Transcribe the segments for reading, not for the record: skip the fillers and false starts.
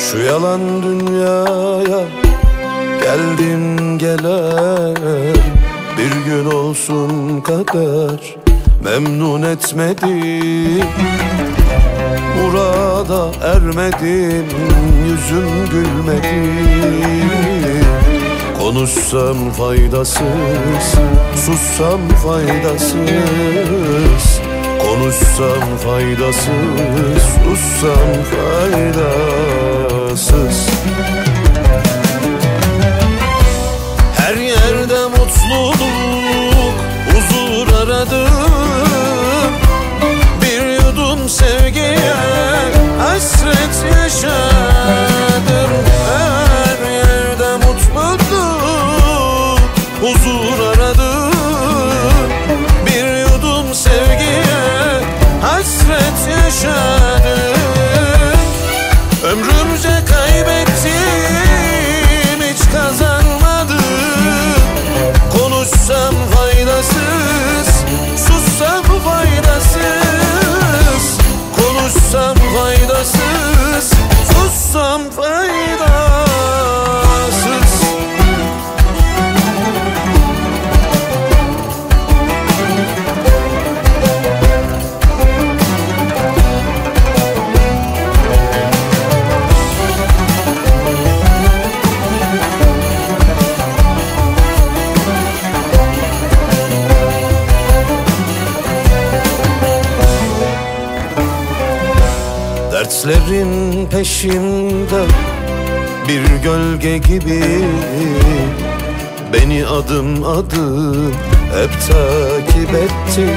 Şu yalan dünyaya geldin gelen, bir gün olsun kader memnun etmedi. Murada ermedim, yüzüm gülmedi. Konuşsam faydasız, sussam faydasız. Konuşsam faydasız, sussam faydasız. Her yerde mutluluk, huzur aradım. Bir yudum sevgiye hasret yaşadım. Her yerde mutluluk, huzur aradım. Bir yudum sevgiye hasret yaşadım. Ömrümce kaybettim, hiç kazanmadım. Konuşsam faydasız, sussam faydasız. Konuşsam faydasız, sussam faydasız. Dertlerin peşimde bir gölge gibi, beni adım adım hep takip etti.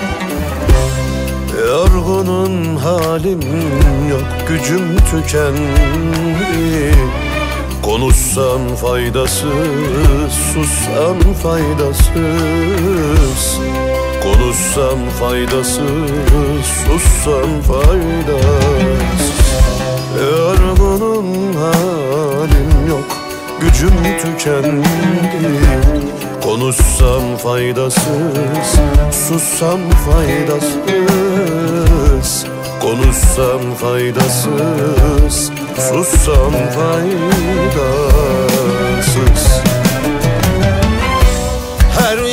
Yorgunum, halim yok, gücüm tükendi. Konuşsam faydasız, sussam faydasız. Konuşsam faydasız, sussam faydasız. Yorgunum, halim yok, gücüm tükendi. Konuşsam faydasız, sussam faydasız. Konuşsam faydasız, sussam faydasız. Her